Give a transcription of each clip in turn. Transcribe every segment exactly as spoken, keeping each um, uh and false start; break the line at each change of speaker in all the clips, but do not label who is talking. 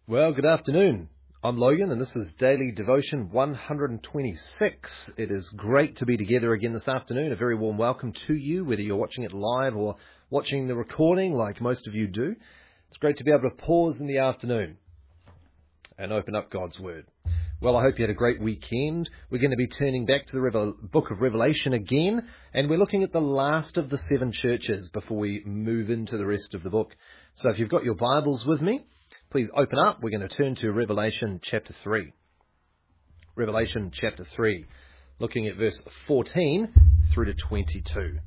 Well, good afternoon. I'm Logan, and this is Daily Devotion one twenty-six. It is great to be together again this afternoon. A very warm welcome to you, whether you're watching it live or watching the recording like most of you do. It's great to be able to pause in the afternoon and open up God's Word. Well, I hope you had a great weekend. We're going to be turning back to the Revel- book of Revelation again, and we're looking at the last of the seven churches before we move into the rest of the book. So if you've got your Bibles with me, please open up. We're going to turn to Revelation chapter three. Revelation chapter three, looking at verse fourteen through to twenty-two.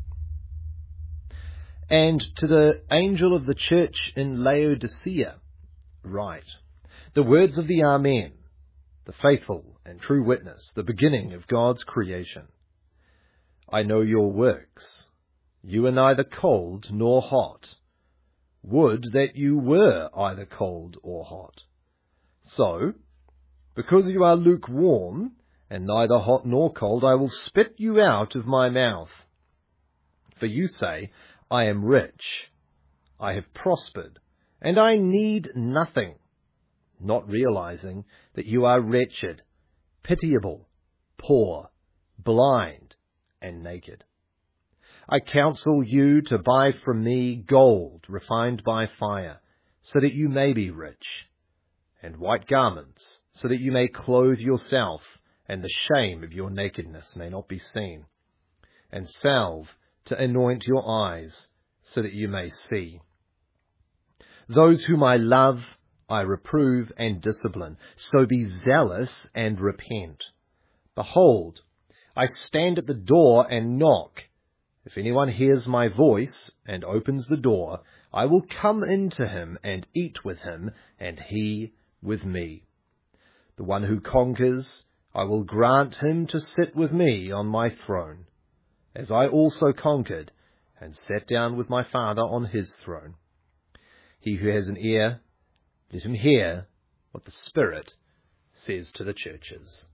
And to the angel of the church in Laodicea write, the words of the Amen, the faithful and true witness, the beginning of God's creation. I know your works. You are neither cold nor hot. Would that you were either cold or hot. So, because you are lukewarm, and neither hot nor cold, I will spit you out of my mouth. For you say, I am rich, I have prospered, and I need nothing, not realizing that you are wretched, pitiable, poor, blind, and naked. I counsel you to buy from me gold refined by fire, so that you may be rich, and white garments, so that you may clothe yourself, and the shame of your nakedness may not be seen, and salve to anoint your eyes, so that you may see. Those whom I love, I reprove and discipline, so be zealous and repent. Behold, I stand at the door and knock. If anyone hears my voice and opens the door, I will come into him and eat with him, and he with me. The one who conquers, I will grant him to sit with me on my throne, as I also conquered and sat down with my Father on his throne. He who has an ear, let him hear what the Spirit says to the churches.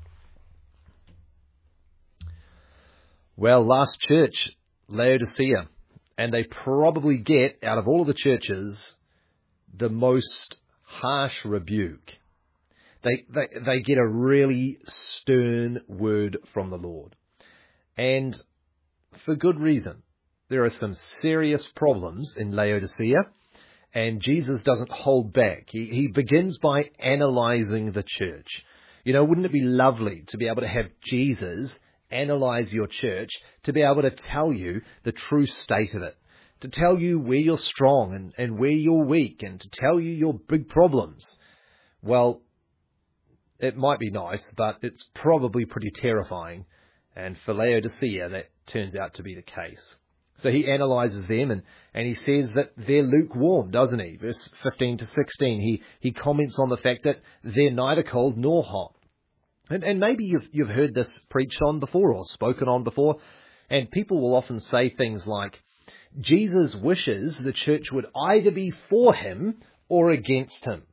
Well, last church, Laodicea, and they probably get, out of all of the churches, the most harsh rebuke. They, they, they get a really stern word from the Lord. And for good reason. There are some serious problems in Laodicea, and Jesus doesn't hold back. He, he begins by analyzing the church. You know, wouldn't it be lovely to be able to have Jesus analyze your church, to be able to tell you the true state of it, to tell you where you're strong and, and where you're weak, and to tell you your big problems? Well, it might be nice, but it's probably pretty terrifying. And for Laodicea, that turns out to be the case. So he analyzes them, and, and he says that they're lukewarm, doesn't he? Verse fifteen to sixteen, he, he comments on the fact that they're neither cold nor hot. And, and maybe you've, you've heard this preached on before or spoken on before, and people will often say things like, Jesus wishes the church would either be for him or against him.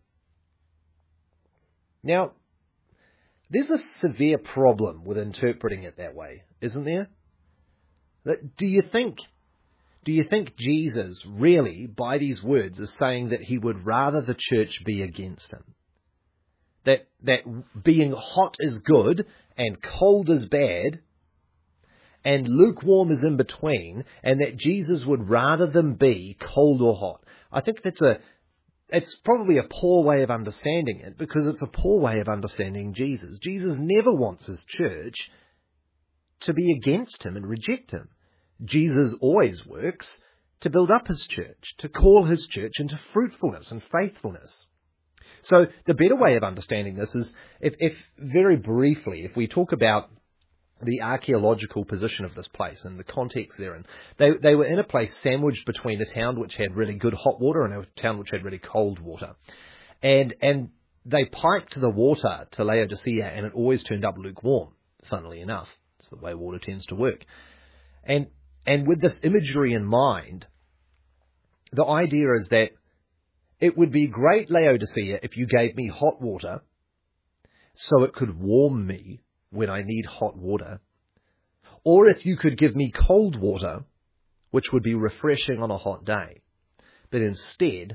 Now, there's a severe problem with interpreting it that way, isn't there? Do you think, do you think Jesus really, by these words, is saying that he would rather the church be against him? That that being hot is good and cold is bad and lukewarm is in between, and that Jesus would rather them be cold or hot? I think that's a it's probably a poor way of understanding it, because it's a poor way of understanding Jesus. Jesus never wants his church to be against him and reject him. Jesus always works to build up his church, to call his church into fruitfulness and faithfulness. So the better way of understanding this is, if, if very briefly, if we talk about the archaeological position of this place and the context therein, they, they were in a place sandwiched between a town which had really good hot water and a town which had really cold water. And, and they piped the water to Laodicea, and it always turned up lukewarm, funnily enough. It's the way water tends to work. And, and with this imagery in mind, the idea is that it would be great, Laodicea, if you gave me hot water so it could warm me when I need hot water. Or if you could give me cold water, which would be refreshing on a hot day. But instead,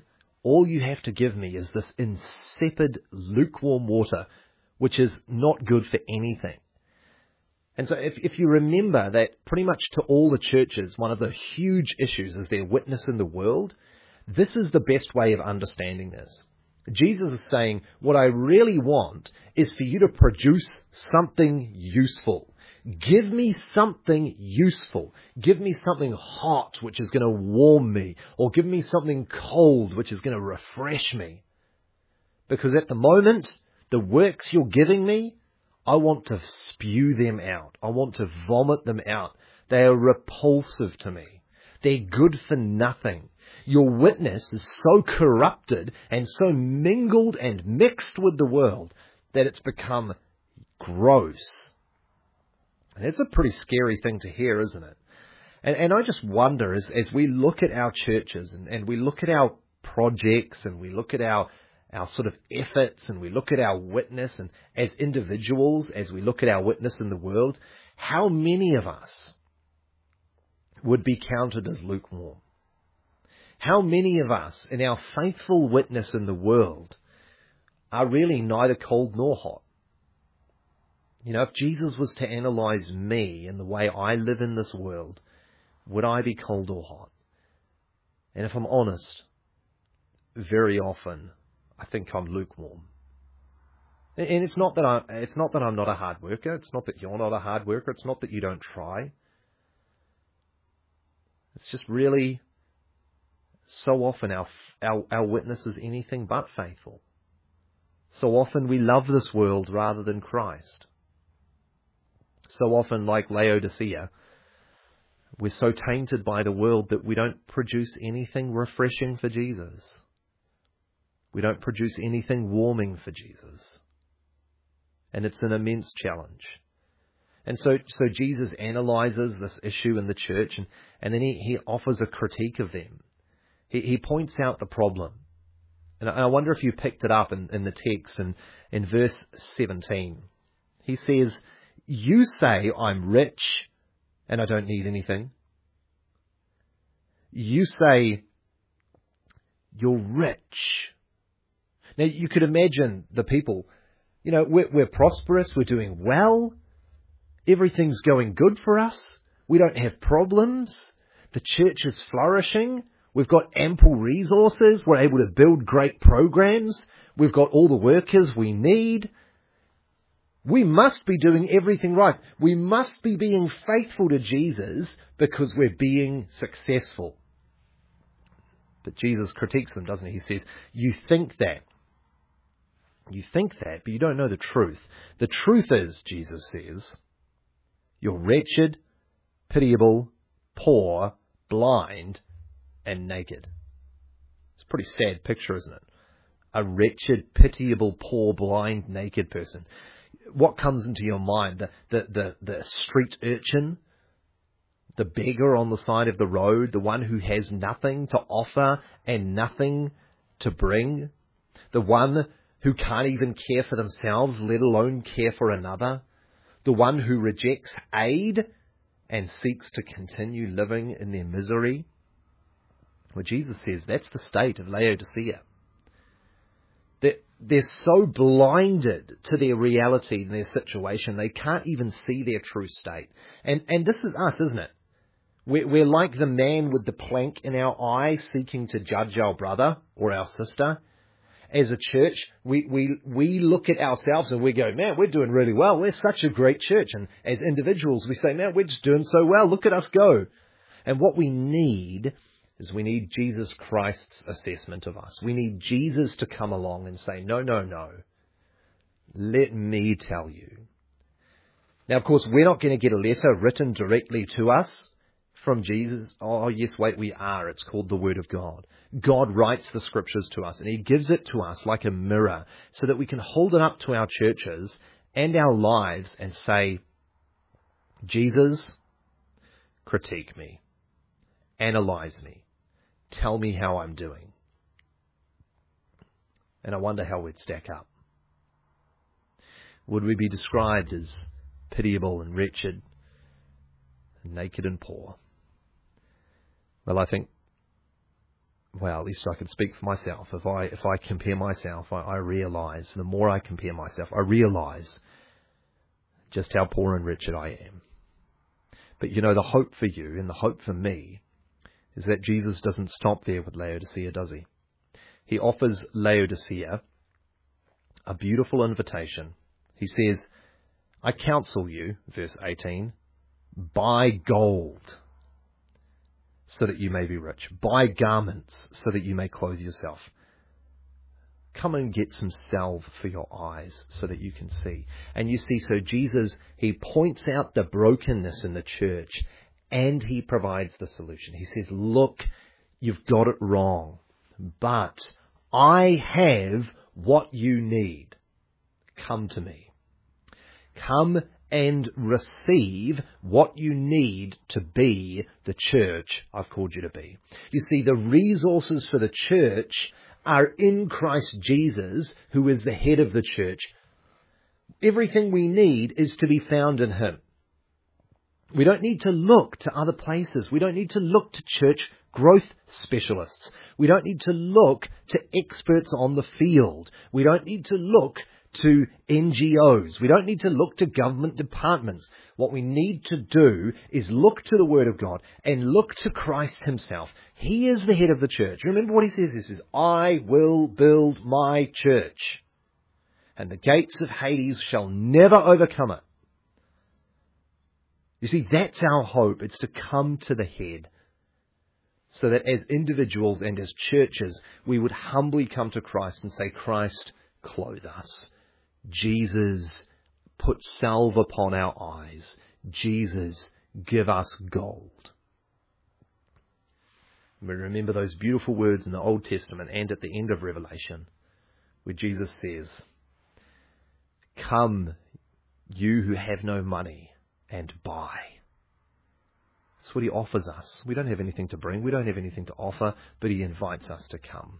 all you have to give me is this insipid, lukewarm water, which is not good for anything. And so if, if you remember that pretty much to all the churches, one of the huge issues is their witness in the world, this is the best way of understanding this. Jesus is saying, what I really want is for you to produce something useful. Give me something useful. Give me something hot, which is going to warm me. Or give me something cold, which is going to refresh me. Because at the moment, the works you're giving me, I want to spew them out. I want to vomit them out. They are repulsive to me. They're good for nothing. Your witness is so corrupted and so mingled and mixed with the world that it's become gross. And it's a pretty scary thing to hear, isn't it? And, and I just wonder, as, as we look at our churches and, and we look at our projects and we look at our, our sort of efforts and we look at our witness, and as individuals, as we look at our witness in the world, how many of us would be counted as lukewarm? How many of us in our faithful witness in the world are really neither cold nor hot? You know, if Jesus was to analyze me and the way I live in this world, would I be cold or hot? And if I'm honest, very often I think I'm lukewarm. And it's not that I, it's not that I'm not a hard worker. It's not that you're not a hard worker. It's not that you don't try. It's just really, so often our, our, our witness is anything but faithful. So often we love this world rather than Christ. So often, like Laodicea, we're so tainted by the world that we don't produce anything refreshing for Jesus. We don't produce anything warming for Jesus. And it's an immense challenge. And so, so Jesus analyzes this issue in the church, and, and then he, he offers a critique of them. He, he points out the problem. And I wonder if you picked it up in, in the text, in, in verse seventeen. He says, you say I'm rich and I don't need anything. You say you're rich. Now you could imagine the people, you know, we're, we're prosperous, we're doing well, everything's going good for us, we don't have problems, the church is flourishing, we've got ample resources, we're able to build great programs, we've got all the workers we need. We must be doing everything right. We must be being faithful to Jesus because we're being successful. But Jesus critiques them, doesn't he? He says, you think that. You think that, but you don't know the truth. The truth is, Jesus says, you're wretched, pitiable, poor, blind, and naked. It's a pretty sad picture, isn't it? A wretched, pitiable, poor, blind, naked person. What comes into your mind? The, the, the, the street urchin? The beggar on the side of the road? The one who has nothing to offer and nothing to bring? The one who can't even care for themselves, let alone care for another? The one who rejects aid and seeks to continue living in their misery? Well, Jesus says that's the state of Laodicea. They're, they're so blinded to their reality and their situation, they can't even see their true state. And and this is us, isn't it? We're, we're like the man with the plank in our eye seeking to judge our brother or our sister. As a church, we, we, we look at ourselves and we go, man, we're doing really well. We're such a great church. And as individuals, we say, man, we're just doing so well. Look at us go. And what we need is we need Jesus Christ's assessment of us. We need Jesus to come along and say, no, no, no. Let me tell you. Now, of course, we're not going to get a letter written directly to us from Jesus. Oh, yes, wait, we are. It's called the Word of God. God writes the Scriptures to us, and He gives it to us like a mirror so that we can hold it up to our churches and our lives and say, Jesus, critique me. Analyze me. Tell me how I'm doing. And I wonder how we'd stack up. Would we be described as pitiable and wretched, and naked and poor? Well, I think well, at least I can speak for myself. If I if I compare myself, I, I realise, the more I compare myself, I realise just how poor and wretched I am. But you know, the hope for you and the hope for me is that Jesus doesn't stop there with Laodicea, does he? He offers Laodicea a beautiful invitation. He says, I counsel you, verse eighteen, buy gold so that you may be rich. Buy garments so that you may clothe yourself. Come and get some salve for your eyes so that you can see. And you see, so Jesus, he points out the brokenness in the church and he provides the solution. He says, look, you've got it wrong, but I have what you need. Come to me. Come and receive what you need to be the church I've called you to be. You see, the resources for the church are in Christ Jesus, who is the head of the church. Everything we need is to be found in him. We don't need to look to other places. We don't need to look to church growth specialists. We don't need to look to experts on the field. We don't need to look to N G Os. We don't need to look to government departments. What we need to do is look to the Word of God and look to Christ himself. He is the head of the church. Remember what he says? He says, I will build my church, and the gates of Hades shall never overcome it. You see, that's our hope. It's to come to the head, so that as individuals and as churches, we would humbly come to Christ and say, Christ, clothe us. Jesus, put salve upon our eyes. Jesus, give us gold. We remember those beautiful words in the Old Testament and at the end of Revelation, where Jesus says, come, you who have no money, and buy. That's what he offers us. We don't have anything to bring. We don't have anything to offer, but he invites us to come.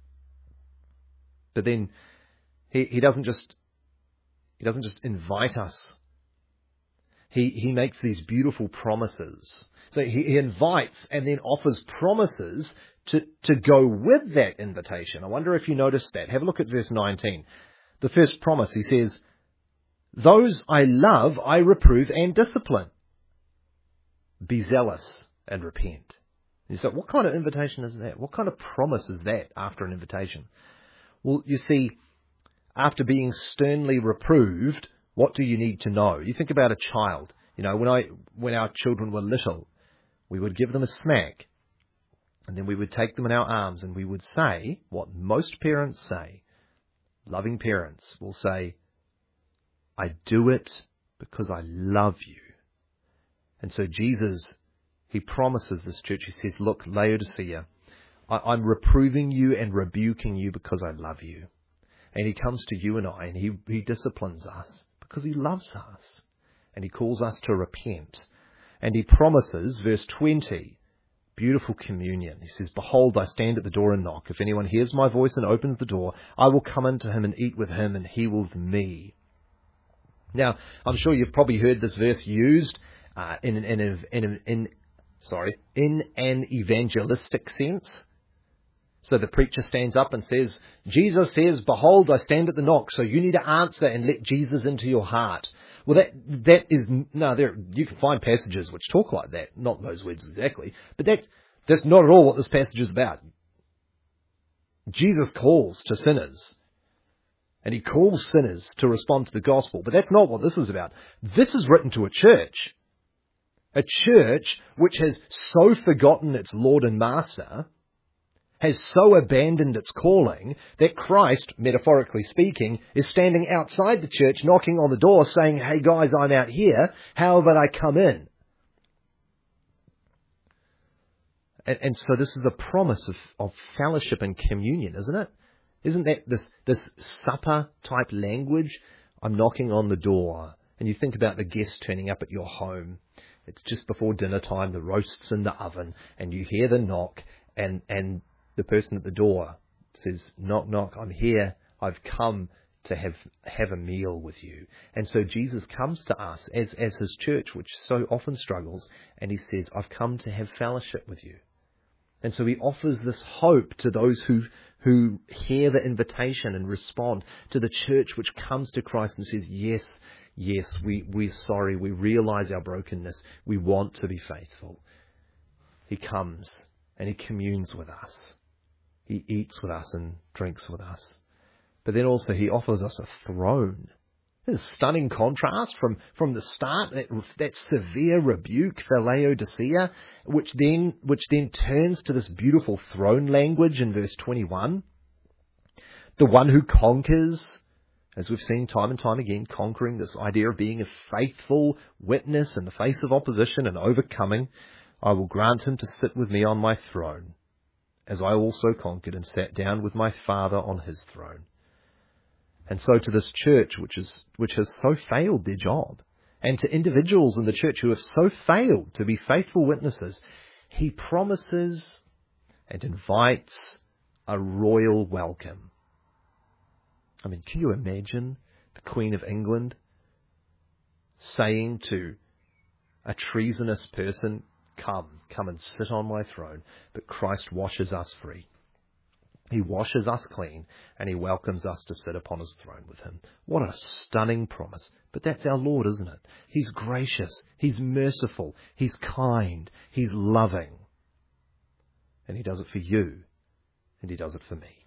But then he, he doesn't just He doesn't just invite us. He, he makes these beautiful promises. So he, he invites and then offers promises to, to go with that invitation. I wonder if you noticed that. Have a look at verse nineteen. The first promise, he says, those I love, I reprove and discipline. Be zealous and repent. And you say, what kind of invitation is that? What kind of promise is that after an invitation? Well, you see, after being sternly reproved, what do you need to know? You think about a child. You know, when I when our children were little, we would give them a smack, and then we would take them in our arms, and we would say what most parents say. Loving parents will say, I do it because I love you. And so Jesus, he promises this church, he says, look, Laodicea, I, I'm reproving you and rebuking you because I love you. And he comes to you and I, and he, he disciplines us because he loves us. And he calls us to repent. And he promises, verse twenty, beautiful communion. He says, behold, I stand at the door and knock. If anyone hears my voice and opens the door, I will come into him and eat with him, and he with me. Now, I'm sure you've probably heard this verse used uh, in, in, in, in, in, sorry, in an evangelistic sense. So the preacher stands up and says, Jesus says, behold, I stand at the knock. So you need to answer and let Jesus into your heart. Well, that that is, no, there you can find passages which talk like that. Not those words exactly. But that that's not at all what this passage is about. Jesus calls to sinners. And he calls sinners to respond to the gospel. But that's not what this is about. This is written to a church. A church which has so forgotten its Lord and Master, has so abandoned its calling, that Christ, metaphorically speaking, is standing outside the church, knocking on the door, saying, hey guys, I'm out here, how about I come in? And, and so this is a promise of, of fellowship and communion, isn't it? Isn't that this, this supper-type language? I'm knocking on the door. And you think about the guests turning up at your home. It's just before dinner time, the roast's in the oven, and you hear the knock, and, and the person at the door says, knock, knock, I'm here. I've come to have, have a meal with you. And so Jesus comes to us as, as his church, which so often struggles, and he says, I've come to have fellowship with you. And so he offers this hope to those who, who hear the invitation and respond, to the church which comes to Christ and says, yes, yes, we, we're sorry, we realize our brokenness, we want to be faithful. He comes and he communes with us. He eats with us and drinks with us. But then also he offers us a throne. There's a stunning contrast from, from the start, that, that severe rebuke for Laodicea, which then, which then turns to this beautiful throne language in verse twenty-one. The one who conquers, as we've seen time and time again, conquering, this idea of being a faithful witness in the face of opposition and overcoming, I will grant him to sit with me on my throne, as I also conquered and sat down with my Father on his throne. And so to this church, which is which has so failed their job, and to individuals in the church who have so failed to be faithful witnesses, he promises and invites a royal welcome. I mean, can you imagine the Queen of England saying to a treasonous person, come, come and sit on my throne, but Christ washes us free. He washes us clean, and he welcomes us to sit upon his throne with him. What a stunning promise. But that's our Lord, isn't it? He's gracious, he's merciful, he's kind, he's loving. And he does it for you, and he does it for me.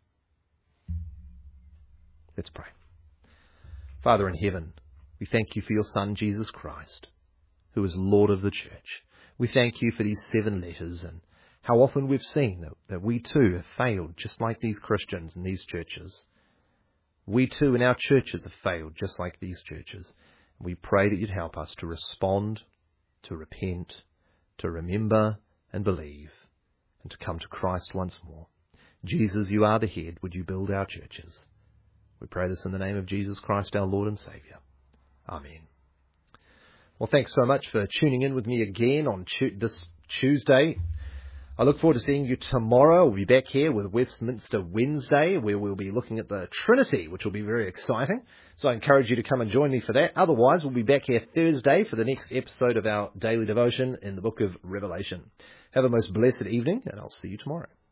Let's pray. Father in heaven, we thank you for your Son, Jesus Christ, who is Lord of the church. We thank you for these seven letters, and how often we've seen that, that we too have failed, just like these Christians in these churches. We too in our churches have failed, just like these churches. We pray that you'd help us to respond, to repent, to remember and believe, and to come to Christ once more. Jesus, you are the head. Would you build our churches? We pray this in the name of Jesus Christ, our Lord and Saviour. Amen. Well, thanks so much for tuning in with me again on this Tuesday. I look forward to seeing you tomorrow. We'll be back here with Westminster Wednesday, where we'll be looking at the Trinity, which will be very exciting. So I encourage you to come and join me for that. Otherwise, we'll be back here Thursday for the next episode of our daily devotion in the book of Revelation. Have a most blessed evening, and I'll see you tomorrow.